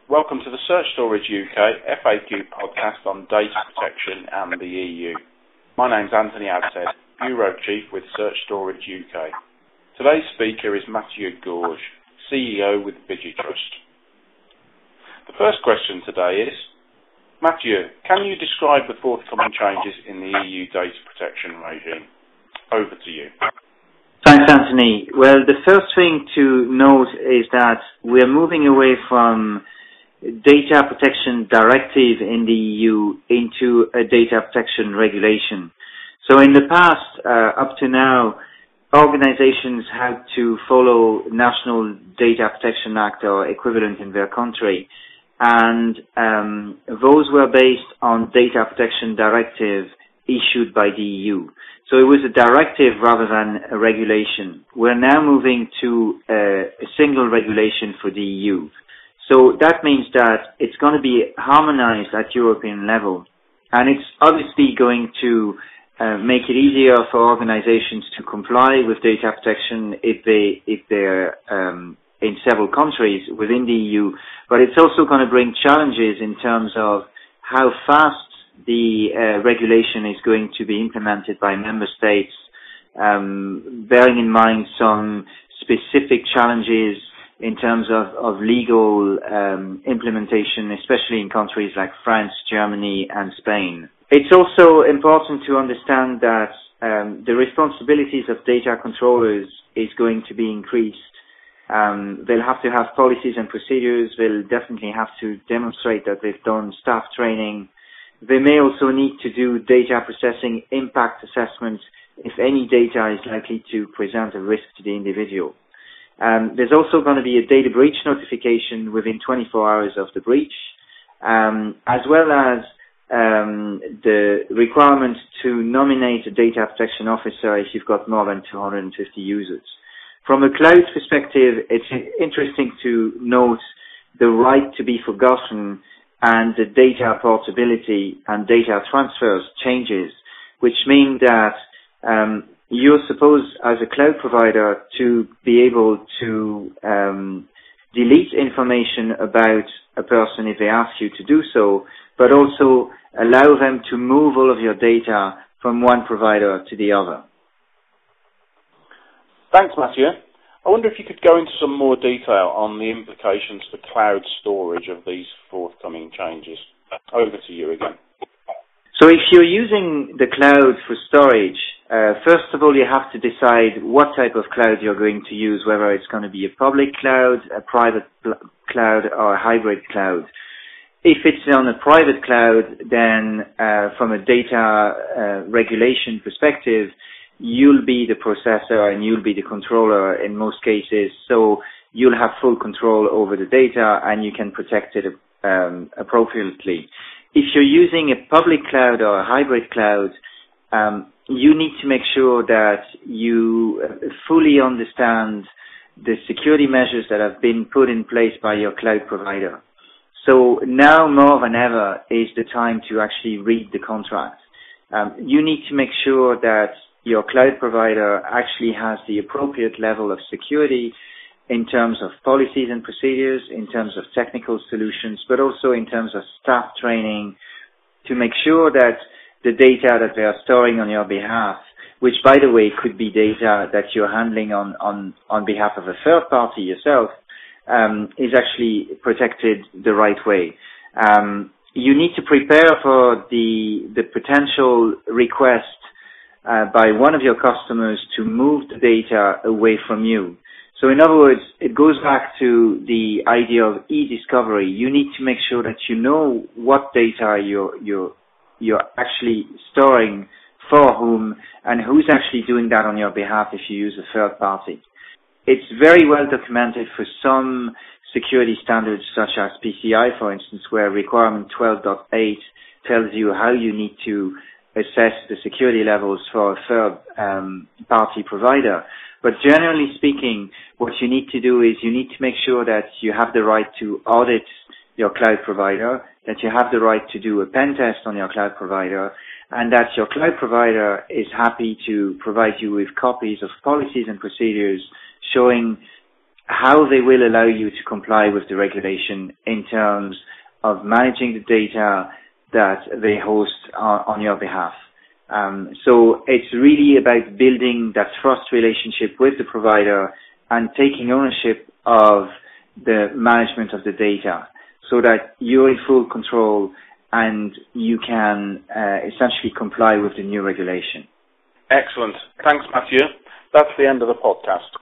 Welcome to the Search Storage UK FAQ podcast on data protection and the EU. My name's Anthony Adshead, Bureau Chief with Search Storage UK. Today's speaker is Mathieu Gorge, CEO with Vigitrust. The first question today is, Mathieu, can you describe the forthcoming changes in the EU data protection regime? Over to you. Thanks, Anthony. Well, the first thing to note is that we're moving away from data protection directive in the EU into a data protection regulation. So in the past, up to now, organizations had to follow National Data Protection Act or equivalent in their country, and those were based on data protection directive issued by the EU. So it was a directive rather than a regulation. We're now moving to a single regulation for the EU. So that means that it's going to be harmonized at European level. And it's obviously going to make it easier for organizations to comply with data protection if they're in several countries within the EU. But it's also going to bring challenges in terms of how fast the regulation is going to be implemented by member states, bearing in mind some specific challenges in terms of legal implementation, especially in countries like France, Germany, and Spain. It's also important to understand that the responsibilities of data controllers is going to be increased. They'll have to have policies and procedures. They'll definitely have to demonstrate that they've done staff training. They may also need to do data processing impact assessments if any data is likely to present a risk to the individual. There's also going to be a data breach notification within 24 hours of the breach, as well as the requirement to nominate a data protection officer if you've got more than 250 users. From a cloud perspective, it's interesting to note the right to be forgotten and the data portability and data transfers changes, which mean that you're supposed, as a cloud provider, to be able to delete information about a person if they ask you to do so, but also allow them to move all of your data from one provider to the other. Thanks, Mathieu. I wonder if you could go into some more detail on the implications for cloud storage of these forthcoming changes. Over to you again. So if you're using the cloud for storage, first of all, you have to decide what type of cloud you're going to use, whether it's going to be a public cloud, a private cloud, or a hybrid cloud. If it's on a private cloud, then from a data regulation perspective, you'll be the processor and you'll be the controller in most cases, so you'll have full control over the data and you can protect it appropriately. If you're using a public cloud or a hybrid cloud, you need to make sure that you fully understand the security measures that have been put in place by your cloud provider. So now more than ever is the time to actually read the contract. You need to make sure that your cloud provider actually has the appropriate level of security in terms of policies and procedures, in terms of technical solutions, but also in terms of staff training to make sure that the data that they are storing on your behalf, which, by the way, could be data that you're handling on behalf of a third party yourself, is actually protected the right way. You need to prepare for the potential request by one of your customers to move the data away from you. So in other words, it goes back to the idea of e-discovery. You need to make sure that you know what data you're actually storing for whom and who's actually doing that on your behalf if you use a third party. It's very well documented for some security standards such as PCI, for instance, where requirement 12.8 tells you how you need to assess the security levels for a third party provider. But generally speaking, what you need to do is you need to make sure that you have the right to audit your cloud provider, that you have the right to do a pen test on your cloud provider, and that your cloud provider is happy to provide you with copies of policies and procedures showing how they will allow you to comply with the regulation in terms of managing the data that they host on your behalf. So it's really about building that trust relationship with the provider and taking ownership of the management of the data so that you're in full control and you can essentially comply with the new regulation. Excellent. Thanks, Matthew. That's the end of the podcast.